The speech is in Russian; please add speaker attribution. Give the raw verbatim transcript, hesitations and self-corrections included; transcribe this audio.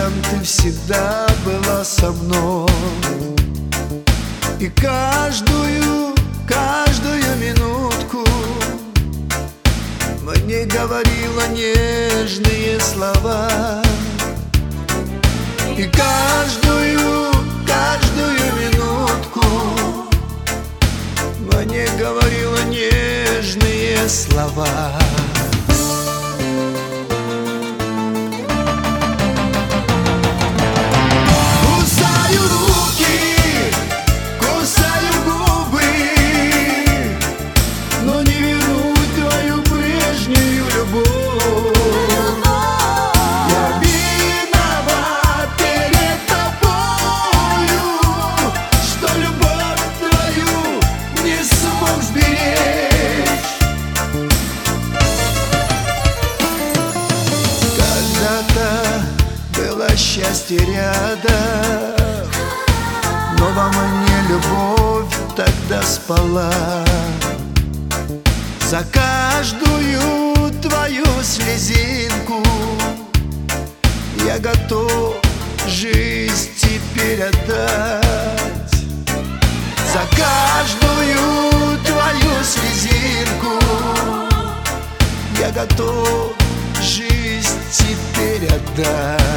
Speaker 1: рядом ты всегда была со мной. И каждую, каждую минутку мне говорила нежные слова. И каждую, каждую минутку мне говорила нежные слова. Счастье рядом, но во мне любовь тогда спала. За каждую твою слезинку я готов жизнь теперь отдать. За каждую твою слезинку я готов жизнь теперь отдать.